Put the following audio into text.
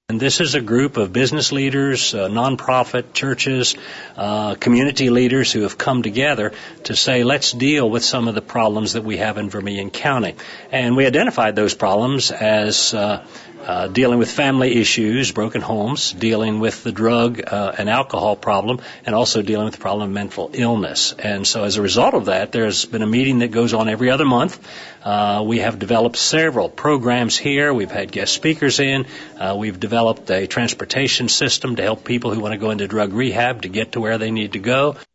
And this is a group of business leaders, nonprofit churches, community leaders who have come together to say, let's deal with some of the problems that we have in Vermilion County. And we identified those problems as dealing with family issues, broken homes, dealing with the drug and alcohol problem, and also dealing with the problem of mental illness. And so as a result of that, there's been a meeting that goes on every other month. We have developed several programs here. We've had guest speakers in. We've developed a transportation system to help people who want to go into drug rehab to get to where they need to go.